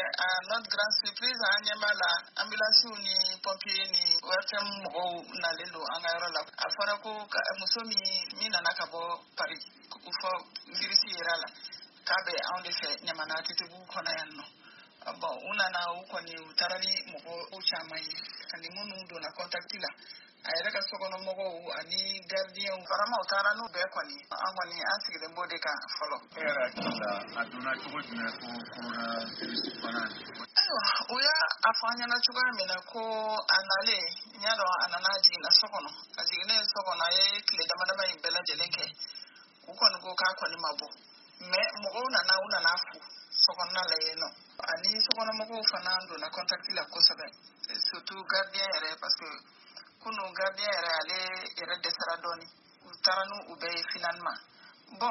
notre grande surprise anyamala ambulance ni pompier ni wafem mo na lelo angayro la afara ko musomi mina nakabo Paris ko fo virisi irala kabe on de fait nyamana titubu kona yanno bon una na uko ni utarali mo uchamai kandi munu do na contactila ayere ka sokono mogo ani gardien farama utara no be kwani angwani asigde mbode ka follow era kila aduna tugo dina ko corona virus banana uya afanya na chuga mena ko anale nyado ananaji na sokono ajigine sokono ye kile dama ibela jeleke uko ngo ka kwani mabo me mogo na una nafu sokono na le no ani sokono mogo fanando na contact la ko sabe surtout gardien ere parce que kuno gardien ere ale de saradoni utaranu ube finalement bon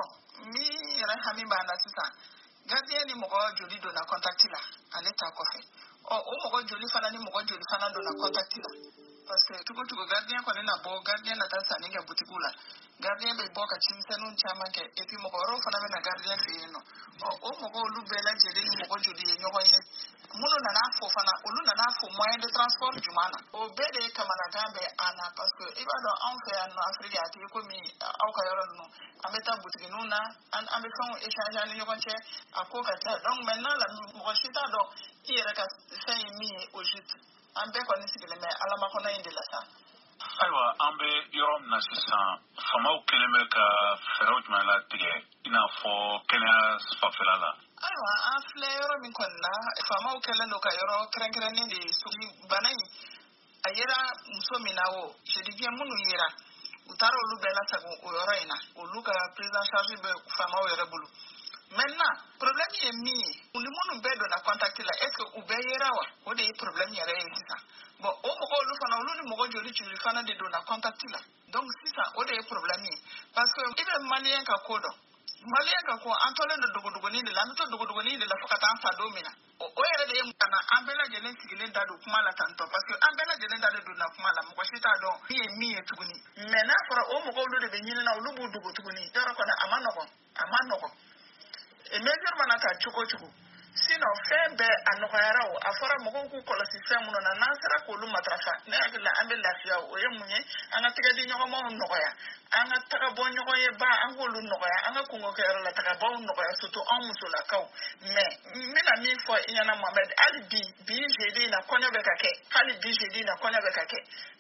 mi ere hami bana sisa gardien ni mogo joli do na contact la ale ta ko fe o mogo joli fana ni mogo joli fana do na contact la parce que tuko gardien ko na bo gardien na tansa ninga butikula gardien be boka chimsenu chama ke et puis mogo ro fana be na gardien fe no o mogo lu bela jeli ni mogo joli nyogo ye muno na nafo fana olu na nafo moyen de transport jumana o bede kamana gambe ana parce que ibado on fait en Afrique ati ko mi au ka yoro no ameta boutique nuna an be fon échange ani nyogo che akoka ta donc maintenant la mo chita do ire ka fait mi au juste an be ko ni sigile me ala ma ko na inde la sa aywa ambe yorom na sisan famau keleme ka feraw jumala tige ina fo kenya sfafela aywa an filɛ yɔrɔ min kɔni na faamaw kɛlen don ka yɔrɔ kɛrɛnkɛrɛnnen de sugi bana in a yera muso min na o je dis bien minnu yera u taara olu bɛɛ lasago o yɔrɔ in na olu ka prise en charge bɛ faamaw yɛrɛ bolo maintenant problème ye min ye u ni minnu bɛɛ donna contact la est ce que u bɛɛ yera wa o de ye problème yɛrɛ ye sisan bon o mɔgɔ olu fana olu ni mɔgɔ joli fana de donna contact la donc sisan o de ye problème ye parce que i bɛ malien ka ko dɔn malien ka ko an tolen do dogoni de la an to dogoni de la fo ka taa sa don min na o yɛrɛ de ye kana an bɛɛ lajɛlen sigilen da don kuma la tantɔ parce que an bɛɛ lajɛlen da don na kuma la mɔgɔ si t'a dɔn min ye tuguni mais n'a fɔra o mɔgɔ olu de bɛ ɲini na olu b'u dogo tuguni yɔrɔ kɔni a ma nɔgɔn et mesure mana ta cogo sinon fɛn bɛɛ a nɔgɔyara o a fɔra mɔgɔw k'u kɔlɔsi fɛn minnu na n'an sera k'olu matarafa ne hakili la an bɛ lafiya o ye mun ye an ka tɛgɛ di ɲɔgɔnmaw nɔgɔya an ka taga bɔ ɲɔgɔn ye ba an k'olu nɔgɔya an ka kungokɛyɔrɔ la taga bɔw nɔgɔya surtout anw musolakaw mais n bɛna min fɔ i ɲɛna Mohamed hali bi jeudi in na kɔɲɔ bɛ ka kɛ hali bi jeudi in na kɔɲɔ bɛ ka kɛ